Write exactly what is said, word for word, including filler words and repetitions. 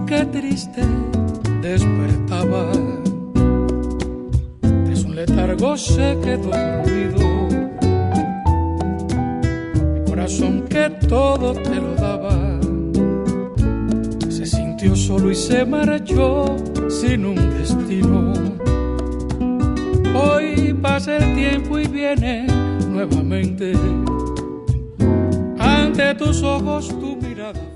qué triste despertaba. Tras un letargo se quedó dormido. Mi corazón que todo te lo daba se sintió solo y se marchó sin un destino. Hoy pasa el tiempo y viene nuevamente ante tus ojos tu mirada.